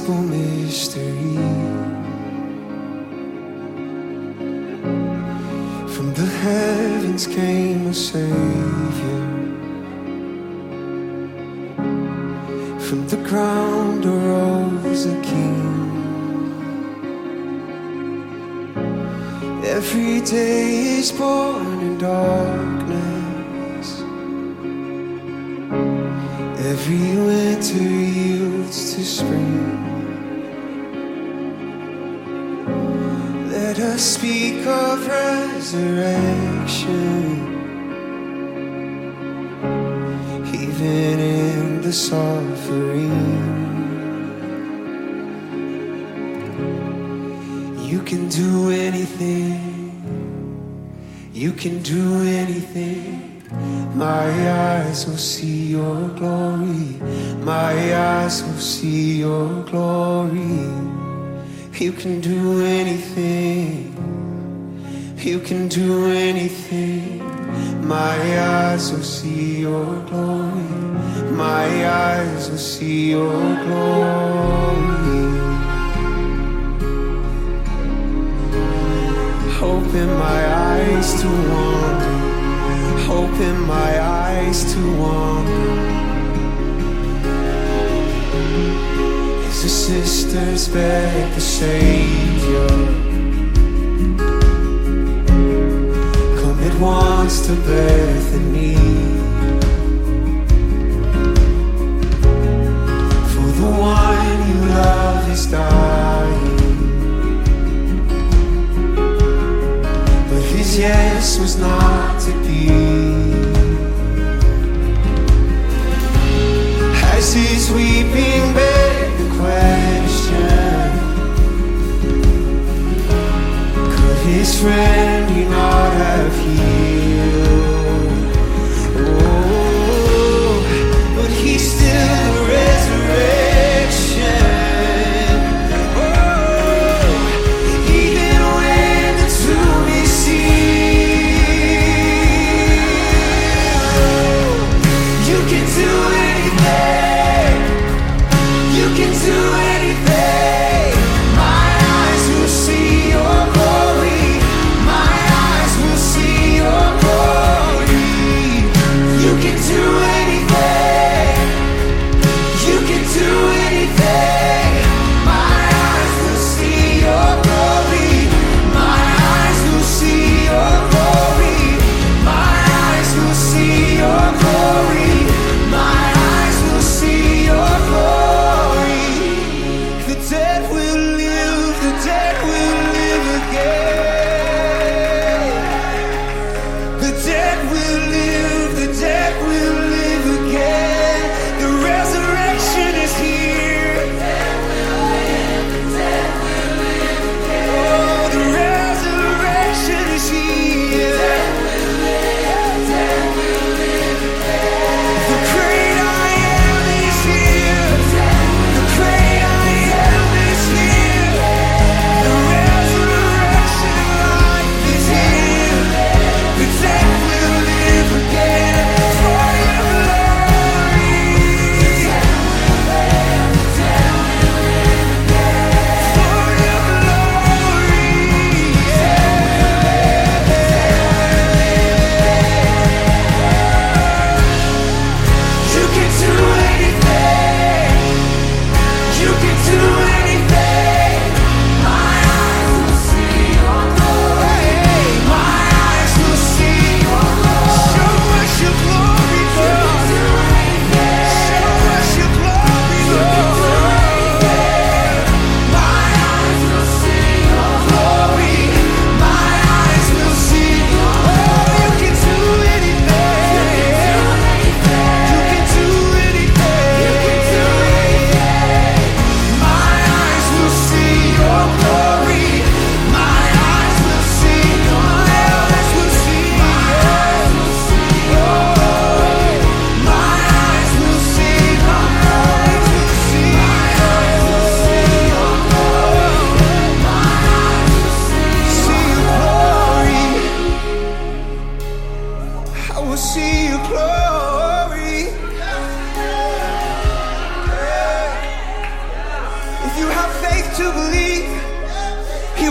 gospel mystery. From the heavens came a Savior. From the ground arose a King. Every day is born in darkness. Every winter yields to spring. Let us speak of resurrection, even in the suffering. You can do anything. You can do anything. My eyes will see your glory. My eyes will see your glory. You can do anything. You can do anything. My eyes will see your glory. My eyes will see your glory. Open my eyes to wonder. Open my eyes to wonder. As the sisters beg the Savior, come at once to Bethany. For the one you love is dying. His yes was not to be. As his weeping begged the question, could his friend he not have healed? Oh, but he's still the resurrection. You can do anything. My eyes will see your glory. My eyes will see your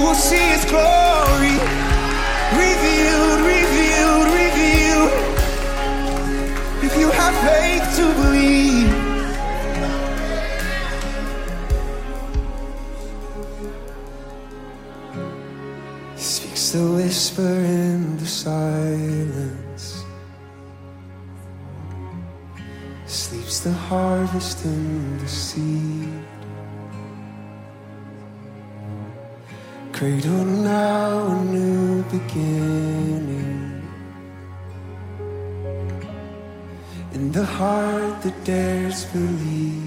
will see His glory revealed, revealed, revealed. If you have faith to believe. He speaks the whisper in the silence, sleeps the harvest in the seed. Cradled now, a new beginning in the heart that dares believe.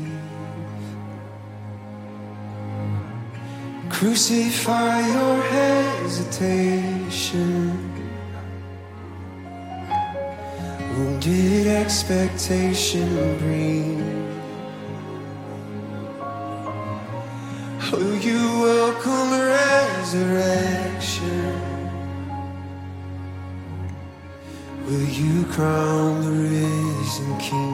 Crucify your hesitation, wounded expectation breathe. Will you welcome resurrection? Will you crown the risen King?